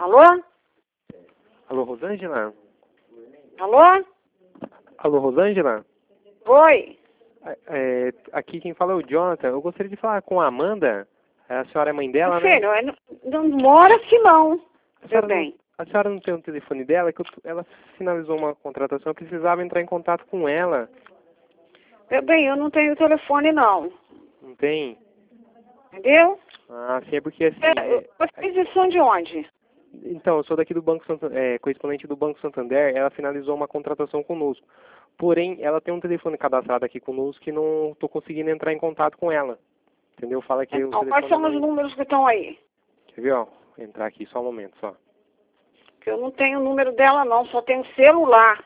Alô? Alô, Rosângela? Alô? Alô, Rosângela? Oi. Aqui quem fala é o Jonathan. Eu gostaria de falar com a Amanda. A senhora é mãe dela, né? Filho, eu não mora aqui não. Meu bem. A senhora não tem o telefone dela? Ela finalizou uma contratação, eu precisava entrar em contato com ela. Meu bem, eu não tenho telefone não. Não tem? Entendeu? Ah, sim, é porque assim... Vocês são de onde? Então, eu sou daqui do Banco Santander, correspondente do Banco Santander. Ela finalizou uma contratação conosco. Porém, ela tem um telefone cadastrado aqui conosco que não estou conseguindo entrar em contato com ela. Entendeu? Fala que Então, o quais telefone... são os números que estão aí? Quer ver, ó? Vou entrar aqui só um momento, só. Que eu não tenho o número dela não, só tenho celular.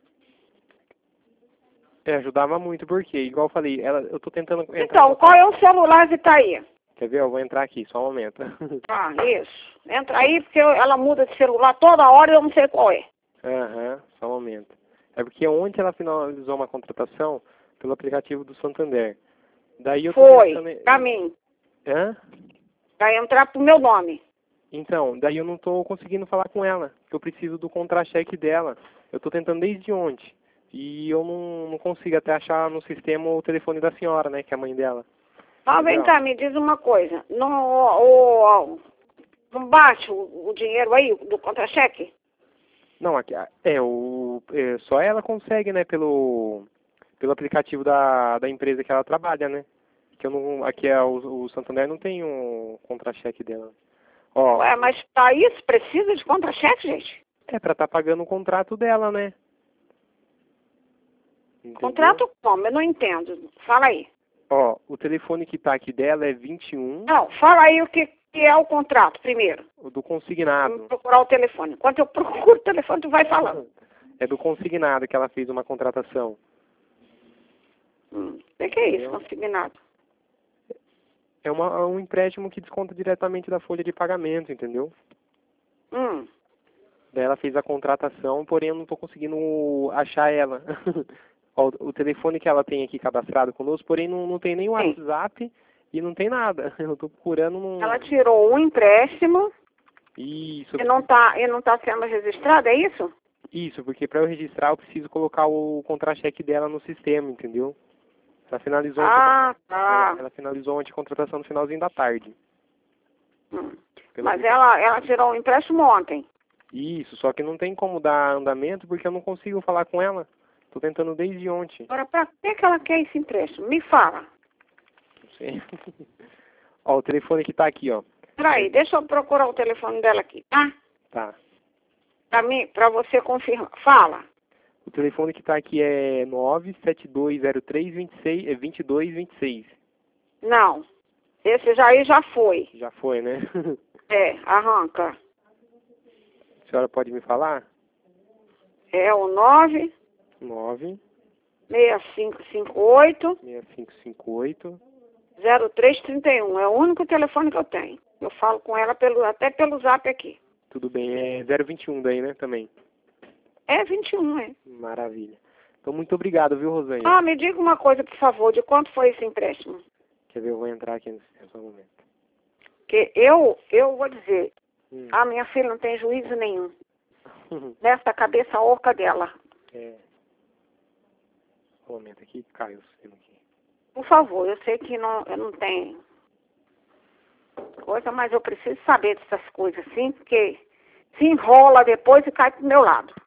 Ajudava muito, porque, igual eu falei, eu tô tentando entrar Então, qual é o celular que está aí? Quer ver? Eu vou entrar aqui, só um momento. Ah, isso. Entra aí, porque ela muda de celular toda hora e eu não sei qual é. Aham, só um momento. É porque ontem ela finalizou uma contratação pelo aplicativo do Santander. Daí eu tô Foi, tentando... pra mim. Hã? Vai entrar pro meu nome. Então, daí eu não tô conseguindo falar com ela, porque eu preciso do contra-cheque dela. Eu tô tentando desde ontem. E eu não consigo até achar no sistema o telefone da senhora, né, que é a mãe dela. Ah, vem cá, me diz uma coisa. Não bate o dinheiro aí do contra-cheque? Não, aqui, só ela consegue, né, pelo aplicativo da empresa que ela trabalha, né? Que eu não, aqui o Santander não tem um contra-cheque dela. Ó, Ué, mas pra isso precisa de contra-cheque, gente? é pra estar pagando o contrato dela, né? Entendeu? Contrato como? Eu não entendo. Fala aí. Ó, o telefone que tá aqui dela é 21. Não, fala aí o que é o contrato primeiro. O do Vamos consignado. procurar o telefone. Enquanto eu procuro o telefone, tu vai falando. É do consignado que ela fez uma contratação. O que é isso, consignado? É um empréstimo que desconta diretamente da folha de pagamento, entendeu? Daí ela fez a contratação, porém eu não estou conseguindo achar ela. Ó, o telefone que ela tem aqui cadastrado conosco, porém não tem nem o WhatsApp e não tem nada. Eu estou procurando Ela tirou um empréstimo. Isso. E não tá sendo registrado, é isso? Isso, porque para eu registrar eu preciso colocar o contra-cheque dela no sistema, entendeu? Ela finalizou ela finalizou ontem a contratação no finalzinho da tarde. Mas ela tirou um empréstimo ontem. Isso, só que não tem como dar andamento porque eu não consigo falar com ela. Tô tentando desde ontem. Agora, pra que ela quer esse empréstimo? Me fala. Não sei. Ó, o telefone que tá aqui, ó. Peraí, deixa eu procurar o telefone dela aqui, tá? Tá. Pra você confirmar. Fala. O telefone que tá aqui é 972032226. Não. Esse aí já foi. Já foi, né? Arranca. A senhora pode me falar? É o 9 6558 6558 0331. É o único telefone que eu tenho. Eu falo com ela até pelo zap aqui. Tudo bem, é 021 daí, né, também? É 21, é. Maravilha. Então, muito obrigado, viu, Rosângela? Ah, me diga uma coisa, por favor, de quanto foi esse empréstimo? Quer ver, eu vou entrar aqui no sistema só um momento. Porque eu vou dizer, a minha filha não tem juízo nenhum. Nessa cabeça oca dela. Um momento aqui, caiu o sistema aqui. Por favor, eu sei que eu não tenho coisa, mas eu preciso saber dessas coisas assim, porque se enrola depois e cai pro meu lado.